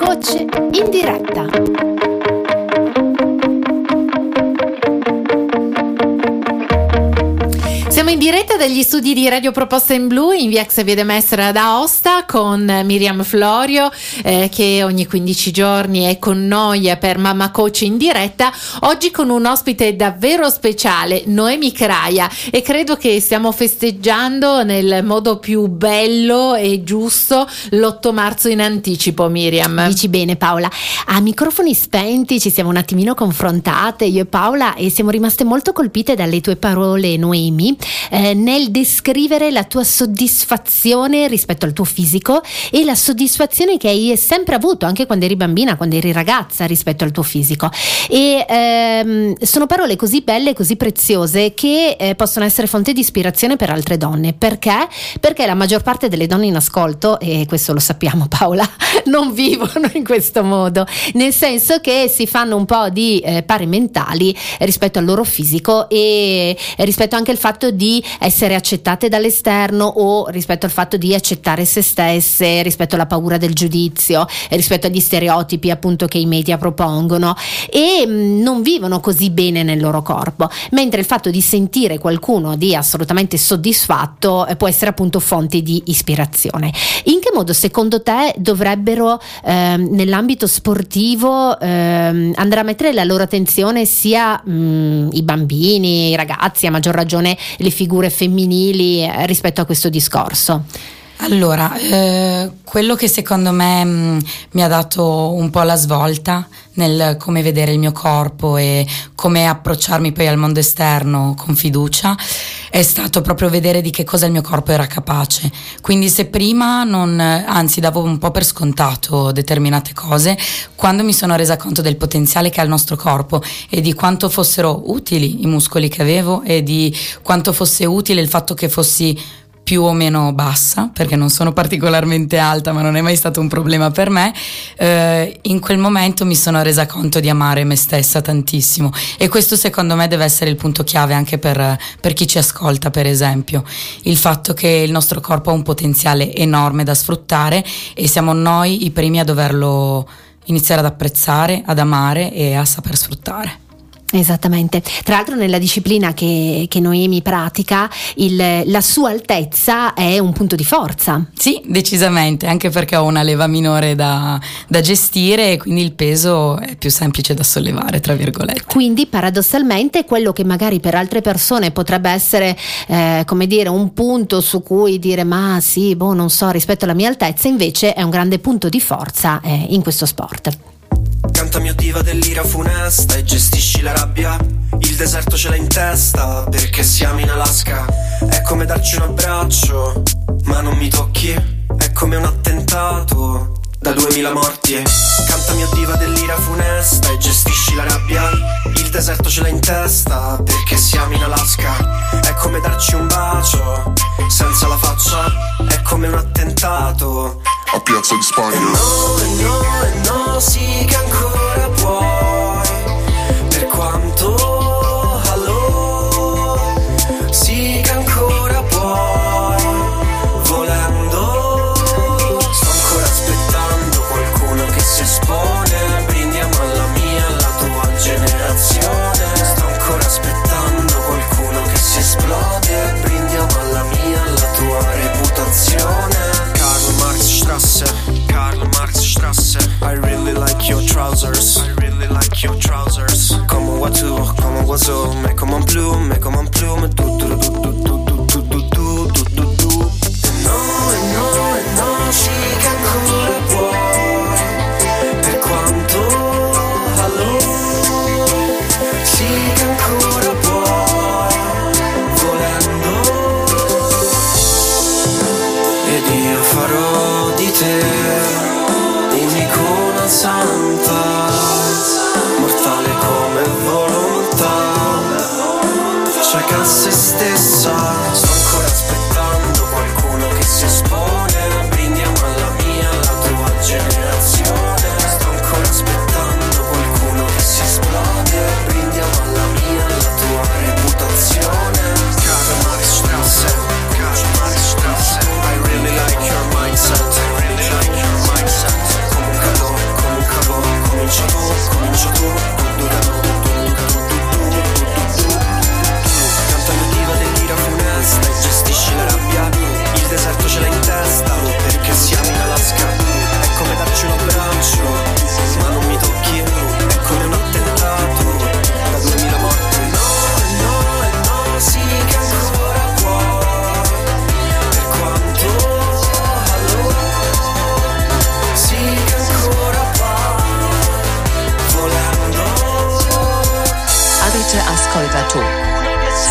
Coach in diretta. Siamo in diretta dagli studi di Radio Proposta in Blu in via Xavier de Mestre ad Aosta con Miriam Florio che ogni 15 giorni è con noi per Mamma Coach in diretta. Oggi con un ospite davvero speciale, Noemi Craia, e credo che stiamo festeggiando nel modo più bello e giusto l'8 marzo in anticipo, Miriam. Dici bene, Paola. A microfoni spenti ci siamo un attimino confrontate io e Paola e siamo rimaste molto colpite dalle tue parole, Noemi, nel descrivere la tua soddisfazione rispetto al tuo fisico e la soddisfazione che hai sempre avuto anche quando eri bambina, quando eri ragazza, rispetto al tuo fisico. E sono parole così belle, così preziose, che possono essere fonte di ispirazione per altre donne. Perché? Perché la maggior parte delle donne in ascolto, e questo lo sappiamo, Paola, non vivono in questo modo, nel senso che si fanno un po' di pare mentali rispetto al loro fisico e rispetto anche al fatto di essere accettate dall'esterno o rispetto al fatto di accettare se stesse, rispetto alla paura del giudizio, rispetto agli stereotipi appunto che i media propongono, e non vivono così bene nel loro corpo, mentre il fatto di sentire qualcuno di assolutamente soddisfatto può essere appunto fonte di ispirazione. In che modo secondo te dovrebbero nell'ambito sportivo andare a mettere la loro attenzione sia i bambini, i ragazzi, a maggior ragione le figure femminili rispetto a questo discorso? Allora, quello che secondo me mi ha dato un po' la svolta nel come vedere il mio corpo e come approcciarmi poi al mondo esterno con fiducia è stato proprio vedere di che cosa il mio corpo era capace. Quindi se prima anzi davo un po' per scontato determinate cose, quando mi sono resa conto del potenziale che ha il nostro corpo e di quanto fossero utili i muscoli che avevo e di quanto fosse utile il fatto che fossi più o meno bassa, perché non sono particolarmente alta, ma non è mai stato un problema per me, in quel momento mi sono resa conto di amare me stessa tantissimo, e questo secondo me deve essere il punto chiave anche per chi ci ascolta, per esempio, il fatto che il nostro corpo ha un potenziale enorme da sfruttare e siamo noi i primi a doverlo iniziare ad apprezzare, ad amare e a saper sfruttare. Esattamente. Tra l'altro nella disciplina che Noemi pratica la sua altezza è un punto di forza. Sì, decisamente, anche perché ho una leva minore da gestire e quindi il peso è più semplice da sollevare, tra virgolette. Quindi paradossalmente quello che magari per altre persone potrebbe essere come dire un punto su cui dire ma sì, non so, rispetto alla mia altezza, invece è un grande punto di forza in questo sport. Canta mio diva dell'ira funesta e gestisci la rabbia. Il deserto ce l'hai in testa perché siamo in Alaska. È come darci un abbraccio, ma non mi tocchi. È come un attentato da 2000 morti. Canta mio diva dell'ira funesta e gestisci la rabbia. Il deserto ce l'hai in testa perché siamo in Alaska. È come darci un bacio senza la faccia. È come un attentato a Piazza di Spagna. E no, sì che ancora puoi. Per quanto allora, sì che ancora puoi. Volendo, sto ancora aspettando qualcuno che si espone. Brindiamo alla mia, alla tua generazione. Sto ancora aspettando qualcuno che si esplode. Brindiamo alla mia, alla tua reputazione. Karl Marx Strasse, I really like your trousers.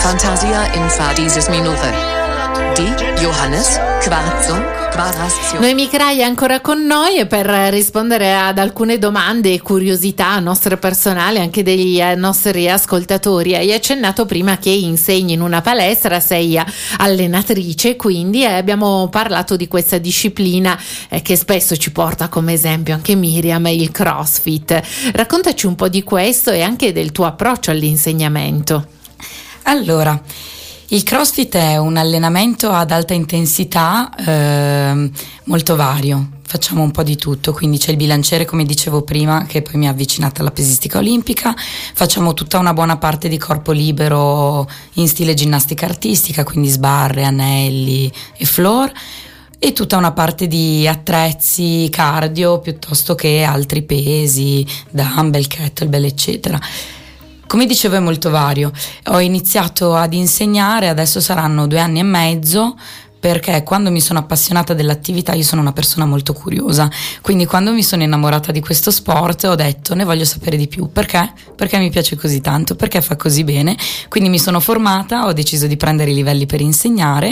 Fantasia in Fadises Minute di Johannes Quarzo. Noemi Craia è ancora con noi per rispondere ad alcune domande e curiosità nostre personali, anche degli nostri ascoltatori. Hai accennato prima che insegni in una palestra, sei allenatrice, quindi abbiamo parlato di questa disciplina che spesso ci porta come esempio anche Miriam, il CrossFit. Raccontaci un po' di questo e anche del tuo approccio all'insegnamento. Allora, il CrossFit è un allenamento ad alta intensità molto vario, facciamo un po' di tutto, quindi c'è il bilanciere come dicevo prima, che poi mi ha avvicinata alla pesistica olimpica, facciamo tutta una buona parte di corpo libero in stile ginnastica artistica, quindi sbarre, anelli e floor, e tutta una parte di attrezzi cardio piuttosto che altri pesi, dumbbell, kettlebell eccetera. Come dicevo è molto vario. Ho iniziato ad insegnare, adesso saranno 2 anni e mezzo, perché quando mi sono appassionata dell'attività, io sono una persona molto curiosa, quindi quando mi sono innamorata di questo sport ho detto ne voglio sapere di più. Perché? Perché mi piace così tanto, perché fa così bene, quindi mi sono formata, ho deciso di prendere i livelli per insegnare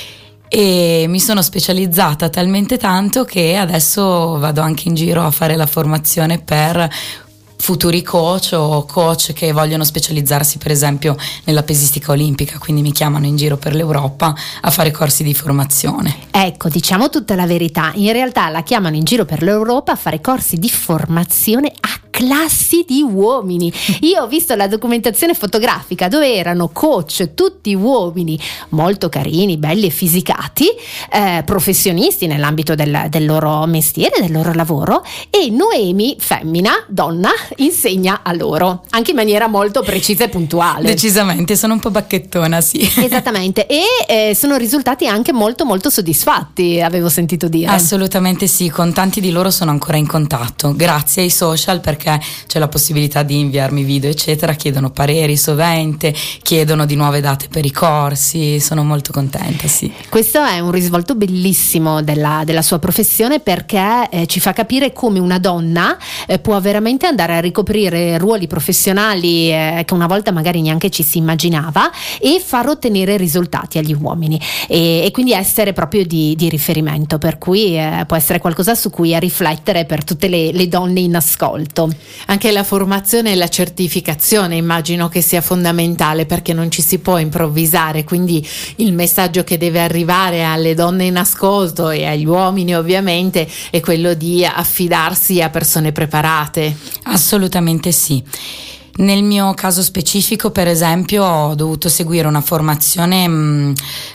e mi sono specializzata talmente tanto che adesso vado anche in giro a fare la formazione per futuri coach o coach che vogliono specializzarsi per esempio nella pesistica olimpica, quindi mi chiamano in giro per l'Europa a fare corsi di formazione. Ecco, diciamo tutta la verità, in realtà la chiamano in giro per l'Europa a fare corsi di formazione a classi di uomini. Io ho visto la documentazione fotografica dove erano coach tutti uomini molto carini, belli e fisicati, professionisti nell'ambito del loro mestiere, del loro lavoro, e Noemi, femmina, donna, insegna a loro anche in maniera molto precisa e puntuale. Decisamente, sono un po' bacchettona, sì. Esattamente, e sono risultati anche molto molto soddisfatti, avevo sentito dire. Assolutamente sì, con tanti di loro sono ancora in contatto grazie ai social, perché c'è la possibilità di inviarmi video eccetera, chiedono pareri sovente, chiedono di nuove date per i corsi, sono molto contenta, sì. Questo è un risvolto bellissimo della sua professione, perché ci fa capire come una donna può veramente andare a ricoprire ruoli professionali che una volta magari neanche ci si immaginava e far ottenere risultati agli uomini e quindi essere proprio di riferimento, per cui può essere qualcosa su cui riflettere per tutte le donne in ascolto. Anche la formazione e la certificazione immagino che sia fondamentale, perché non ci si può improvvisare, quindi il messaggio che deve arrivare alle donne in ascolto e agli uomini ovviamente è quello di affidarsi a persone preparate. Assolutamente sì. Nel mio caso specifico, per esempio, ho dovuto seguire una formazione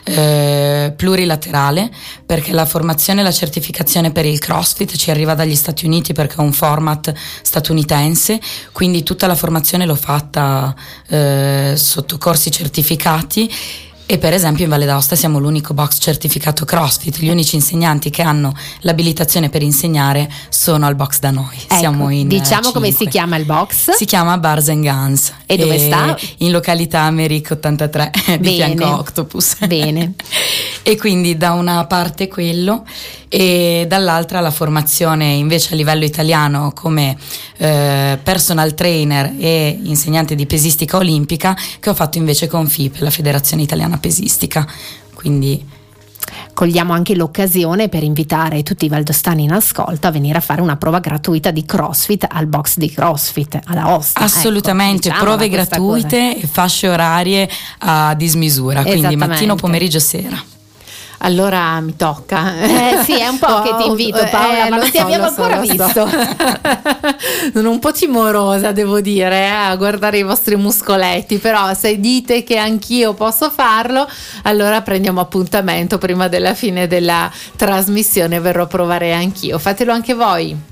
plurilaterale, perché la formazione e la certificazione per il CrossFit ci arriva dagli Stati Uniti perché è un format statunitense, quindi tutta la formazione l'ho fatta sotto corsi certificati. E per esempio in Valle d'Aosta siamo l'unico box certificato CrossFit, gli unici insegnanti che hanno l'abilitazione per insegnare sono al box da noi. Ecco, siamo in diciamo 5. Come si chiama il box? Si chiama Bars and Guns. E dove sta? In località Americ 83 di fianco a Octopus. Bene. E quindi da una parte quello e dall'altra la formazione invece a livello italiano come personal trainer e insegnante di pesistica olimpica, che ho fatto invece con FIPE, la Federazione Italiana Pesistica. Quindi cogliamo anche l'occasione per invitare tutti i valdostani in ascolto a venire a fare una prova gratuita di CrossFit al box di CrossFit ad Aosta. Assolutamente, ecco, prove gratuite e fasce orarie a dismisura, quindi mattino, pomeriggio, sera. Allora mi tocca. Sì, è un po' che ti invito, Paola, ma non ti abbiamo ancora visto. Sono un po' timorosa, devo dire, a guardare i vostri muscoletti, però se dite che anch'io posso farlo, allora prendiamo appuntamento prima della fine della trasmissione, verrò a provare anch'io. Fatelo anche voi.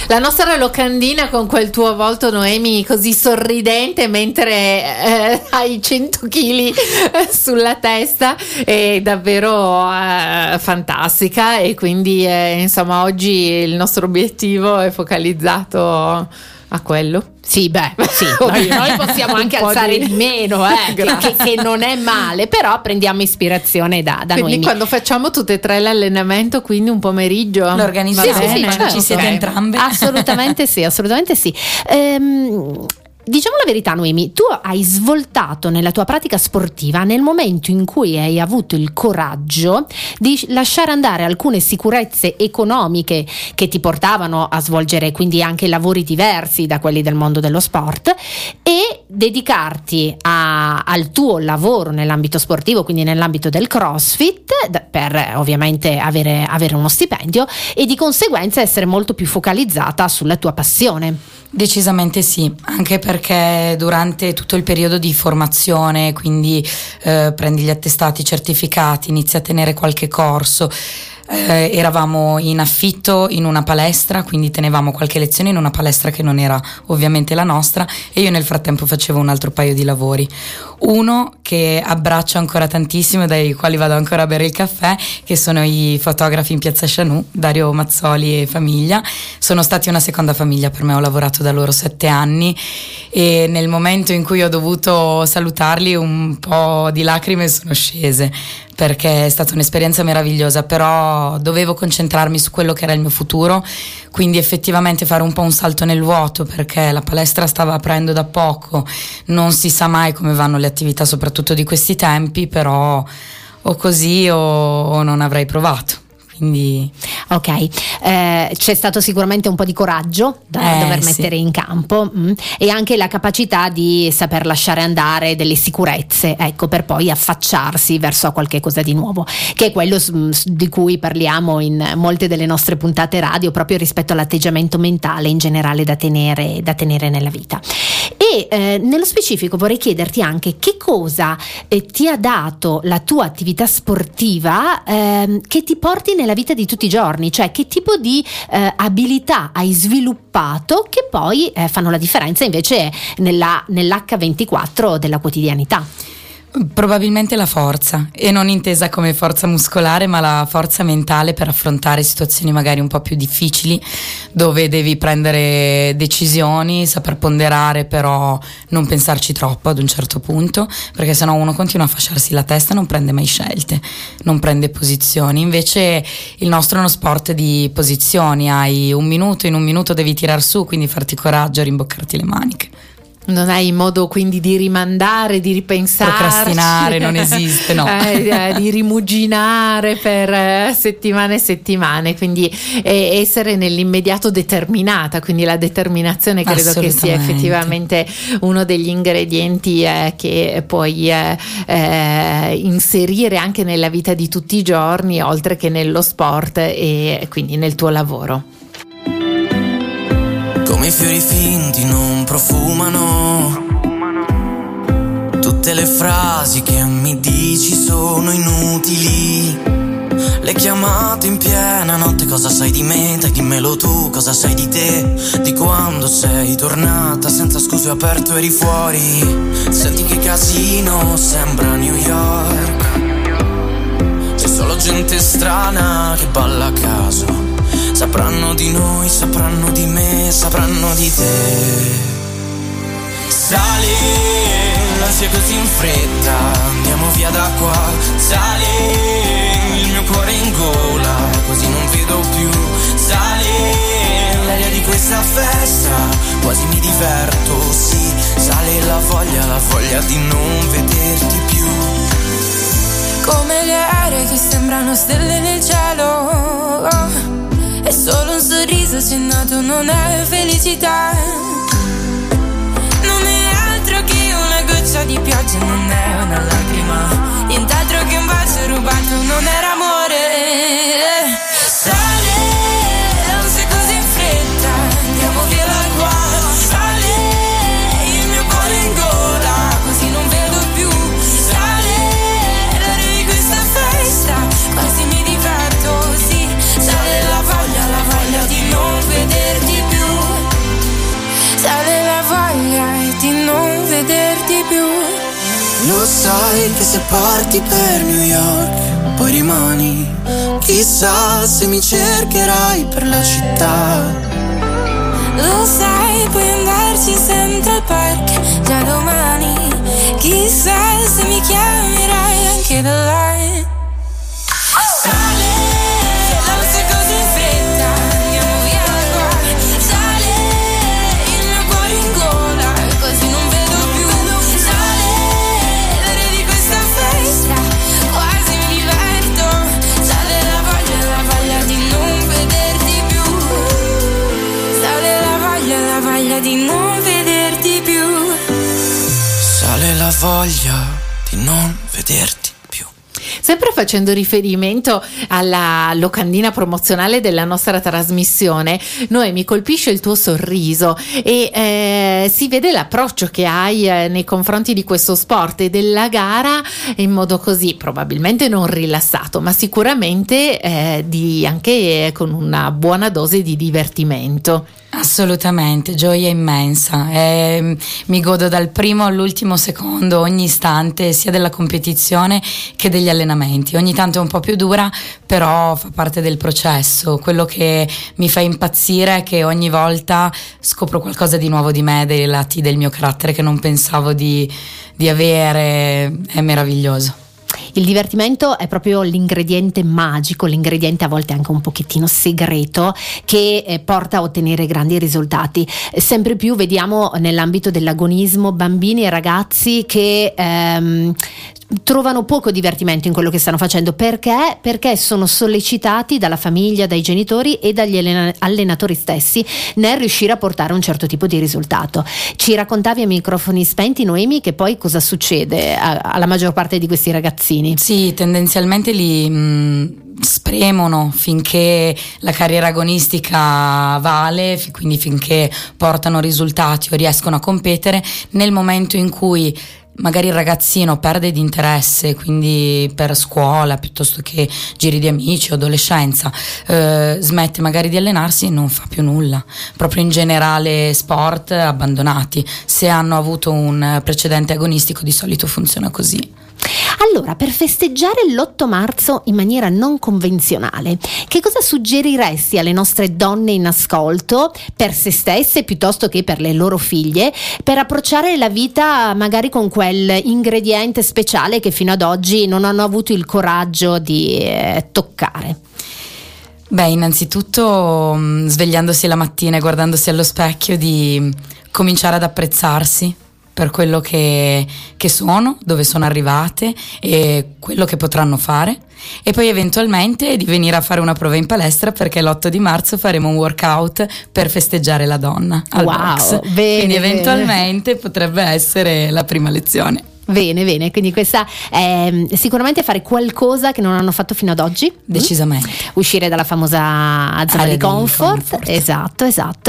La nostra locandina con quel tuo volto, Noemi, così sorridente mentre hai 100 kg sulla testa, è davvero fantastica, e quindi insomma oggi il nostro obiettivo è focalizzato a quello. Sì, noi possiamo anche alzare di meno, che non è male, però prendiamo ispirazione da quindi Noemi. Quando facciamo tutte e tre l'allenamento, quindi un pomeriggio lo organizziamo, certo. Ci siete entrambe? Assolutamente sì. Diciamo la verità, Noemi, tu hai svoltato nella tua pratica sportiva nel momento in cui hai avuto il coraggio di lasciare andare alcune sicurezze economiche che ti portavano a svolgere quindi anche lavori diversi da quelli del mondo dello sport, e dedicarti al tuo lavoro nell'ambito sportivo, quindi nell'ambito del CrossFit, per ovviamente avere uno stipendio e di conseguenza essere molto più focalizzata sulla tua passione. Decisamente sì, anche perché durante tutto il periodo di formazione, quindi prendi gli attestati, certificati, inizi a tenere qualche corso, eravamo in affitto in una palestra, quindi tenevamo qualche lezione in una palestra che non era ovviamente la nostra, e io nel frattempo facevo un altro paio di lavori. Uno che abbraccio ancora tantissimo, dai quali vado ancora a bere il caffè, che sono i fotografi in Piazza Chanù, Dario Mazzoli e famiglia. Sono stati una seconda famiglia per me, ho lavorato da loro 7 anni, e nel momento in cui ho dovuto salutarli un po' di lacrime sono scese, perché è stata un'esperienza meravigliosa, però dovevo concentrarmi su quello che era il mio futuro, quindi effettivamente fare un po' un salto nel vuoto, perché la palestra stava aprendo da poco, non si sa mai come vanno le attività soprattutto di questi tempi, però o così o non avrei provato. Quindi ok, c'è stato sicuramente un po' di coraggio da dover mettere in campo, e anche la capacità di saper lasciare andare delle sicurezze, ecco, per poi affacciarsi verso qualche cosa di nuovo, che è quello di cui parliamo in molte delle nostre puntate radio, proprio rispetto all'atteggiamento mentale in generale da tenere nella vita. E nello specifico vorrei chiederti anche che cosa ti ha dato la tua attività sportiva che ti porti nella vita di tutti i giorni, cioè che tipo di abilità hai sviluppato che poi fanno la differenza invece nell'H24 della quotidianità. Probabilmente la forza, e non intesa come forza muscolare, ma la forza mentale per affrontare situazioni magari un po' più difficili, dove devi prendere decisioni, saper ponderare, però non pensarci troppo ad un certo punto, perché sennò uno continua a fasciarsi la testa e non prende mai scelte, non prende posizioni. Invece il nostro è uno sport di posizioni, hai un minuto, in un minuto devi tirar su, quindi farti coraggio, rimboccarti le maniche. Non hai modo quindi di rimandare, di ripensare, procrastinare, non esiste, no. Di rimuginare per settimane e settimane, quindi essere nell'immediato determinata, quindi la determinazione credo che sia effettivamente uno degli ingredienti che puoi inserire anche nella vita di tutti i giorni, oltre che nello sport e quindi nel tuo lavoro. Come i fiori finti non profumano, tutte le frasi che mi dici sono inutili. Le chiamate in piena notte, cosa sai di me? Dai dimmelo tu, cosa sai di te? Di quando sei tornata senza scuse, ho aperto eri fuori. Senti che casino, sembra New York. C'è solo gente strana che balla a caso. Sapranno di noi, sapranno di me, sapranno di te. Sali, non sia così in fretta, andiamo via da qua. Sali, il mio cuore in gola, così non vedo più. Sali, l'aria di questa festa, quasi mi diverto, sì. Sale la voglia di non vederti più. Come le aeree che sembrano stelle nel cielo, è solo un sorriso accennato, non è felicità. Non è altro che una goccia di pioggia, non è una lacrima. Nient'altro che un bacio rubato, non era amore. Sale, non sei così in fretta, andiamo via da qua. Sale, il mio cuore in gola, così non vedo più. Sale, l'aria di questa festa, quasi mi diverto, sì. Sale la voglia di non vederti più. Lo sai che se parti per New York poi rimani, chissà se mi cercherai per la città. Lo sai, puoi andarci in Central Park già domani, chissà se mi chiamerai anche da là. Sale, non sei così in fretta, andiamo via da qua. Sale, il mio cuore in gola, quasi non vedo più. Sale, l'area di questa festa, quasi mi diverto. Sale la voglia di non vederti più. Sale la voglia di non vederti più. Sale la voglia di non vederti. Sempre facendo riferimento alla locandina promozionale della nostra trasmissione, Noemi, colpisce il tuo sorriso e si vede l'approccio che hai nei confronti di questo sport e della gara in modo così probabilmente non rilassato, ma sicuramente anche con una buona dose di divertimento. Assolutamente, gioia immensa. Mi godo dal primo all'ultimo secondo ogni istante, sia della competizione che degli allenamenti. Ogni tanto è un po' più dura, però fa parte del processo. Quello che mi fa impazzire è che ogni volta scopro qualcosa di nuovo di me, dei lati del mio carattere che non pensavo di avere. È meraviglioso. Il divertimento è proprio l'ingrediente magico, l'ingrediente a volte anche un pochettino segreto che porta a ottenere grandi risultati. Sempre più vediamo nell'ambito dell'agonismo bambini e ragazzi che trovano poco divertimento in quello che stanno facendo. Perché sono sollecitati dalla famiglia, dai genitori e dagli allenatori stessi nel riuscire a portare un certo tipo di risultato. Ci raccontavi a microfoni spenti, Noemi, che poi cosa succede alla maggior parte di questi ragazzini? Sì, tendenzialmente li spremono finché la carriera agonistica vale, quindi finché portano risultati o riescono a competere. Nel momento in cui magari il ragazzino perde di interesse, quindi per scuola piuttosto che giri di amici o adolescenza, smette magari di allenarsi e non fa più nulla. Proprio in generale sport abbandonati. Se hanno avuto un precedente agonistico di solito funziona così. Allora, per festeggiare l'8 marzo in maniera non convenzionale, che cosa suggeriresti alle nostre donne in ascolto, per se stesse piuttosto che per le loro figlie, per approcciare la vita magari con quel ingrediente speciale che fino ad oggi non hanno avuto il coraggio di toccare? Beh, innanzitutto svegliandosi la mattina e guardandosi allo specchio, di cominciare ad apprezzarsi per quello che sono, dove sono arrivate e quello che potranno fare, e poi eventualmente di venire a fare una prova in palestra, perché l'8 di marzo faremo un workout per festeggiare la donna al box. Bene, quindi eventualmente potrebbe essere la prima lezione. Bene, quindi questa è sicuramente fare qualcosa che non hanno fatto fino ad oggi. Decisamente. Uscire dalla famosa zona di comfort. Esatto,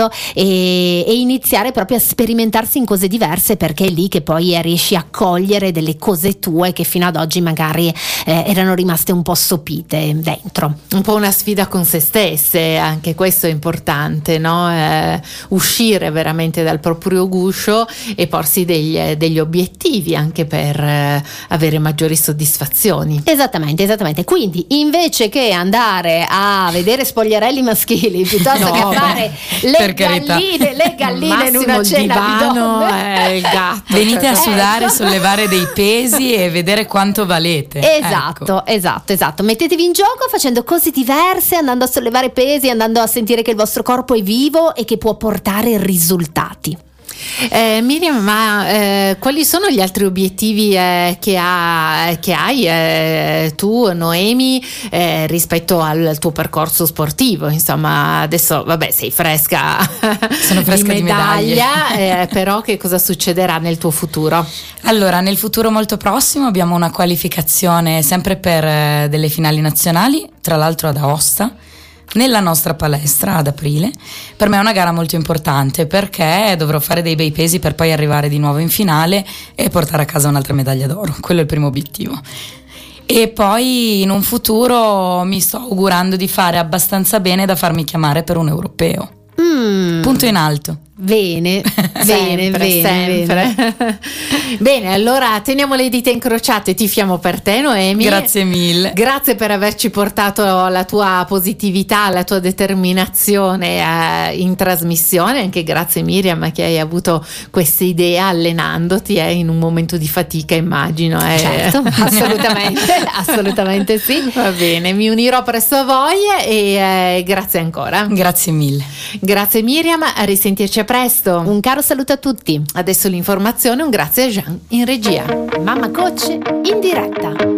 e iniziare proprio a sperimentarsi in cose diverse, perché è lì che poi riesci a cogliere delle cose tue che fino ad oggi magari erano rimaste un po' sopite dentro. Un po' una sfida con se stesse, anche questo è importante, no? Uscire veramente dal proprio guscio e porsi degli obiettivi anche per avere maggiori soddisfazioni. Esattamente. Quindi invece che andare a vedere spogliarelli maschili piuttosto che fare le galline in una cena di donne, il gatto. Venite a sudare, sollevare dei pesi e vedere quanto valete. Esatto. Mettetevi in gioco facendo cose diverse, andando a sollevare pesi, andando a sentire che il vostro corpo è vivo e che può portare risultati. Miriam, ma quali sono gli altri obiettivi che hai tu, Noemi, rispetto al tuo percorso sportivo? Insomma, adesso sei fresca, sono fresca di medaglia, però che cosa succederà nel tuo futuro? Allora, nel futuro molto prossimo abbiamo una qualificazione sempre per delle finali nazionali, tra l'altro ad Aosta, nella nostra palestra ad aprile. Per me è una gara molto importante, perché dovrò fare dei bei pesi per poi arrivare di nuovo in finale e portare a casa un'altra medaglia d'oro. Quello è il primo obiettivo. E poi in un futuro mi sto augurando di fare abbastanza bene da farmi chiamare per un europeo. Punto in alto. Bene, sempre. Bene, allora teniamo le dita incrociate, tifiamo per te, Noemi. Grazie mille. Grazie per averci portato la tua positività, la tua determinazione in trasmissione. Anche grazie Miriam che hai avuto questa idea allenandoti in un momento di fatica, immagino. Certo, assolutamente sì. Va bene, mi unirò presto a voi e grazie ancora. Grazie mille. Grazie Miriam, a risentirci a presto. Un caro saluto a tutti. Adesso l'informazione, un grazie a Jean in regia. Mamma Coach in diretta.